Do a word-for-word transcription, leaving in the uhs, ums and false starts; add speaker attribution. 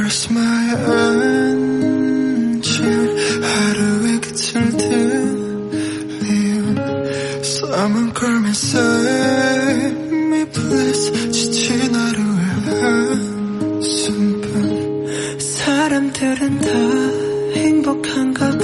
Speaker 1: Where's my engine 하루의 끝을 들리운 Someone call me save me please 지친 하루의 한숨뿐
Speaker 2: 사람들은 다 행복한가